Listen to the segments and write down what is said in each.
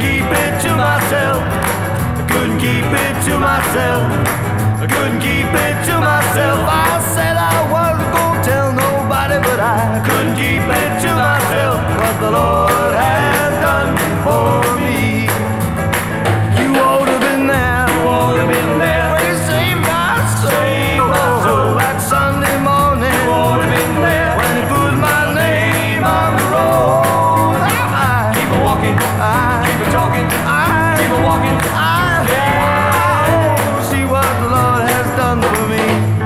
keep it to myself. I couldn't keep it to myself. I couldn't keep it to myself. I said I wasn't gonna tell nobody, but I couldn't keep it to myself. What the Lord has done for me. You ought to been there. You ought to been there. When He saved my soul. Saved my soul. That Sunday morning. You ought to been there. When He put my name on the road. Keep it walking. Keep it talking. Keep it walking. See what the Lord has done for me.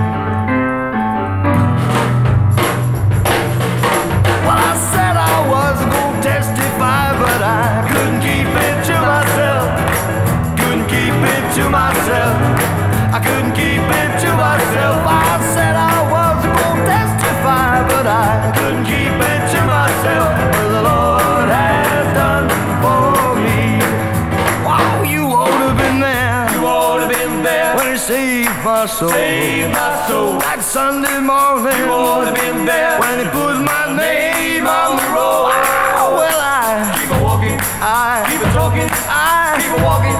Well, I said I was gonna testify, but I couldn't keep it to myself. Couldn't keep it to myself. I couldn't keep it to myself. I said I was gonna testify, but I couldn't keep it to myself. What the Lord has done for me. Wow, you ought to been there. You ought to been there. When He saved my soul. Saved my soul. That Sunday morning. You ought to been there. When He put my name on the road. Well, I keep it walking. Keep it talking. Keep it walking.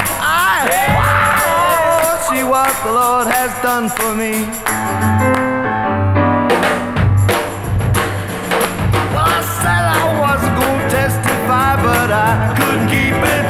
See what the Lord has done for me. Well, I said I was gonna testify, but I couldn't keep it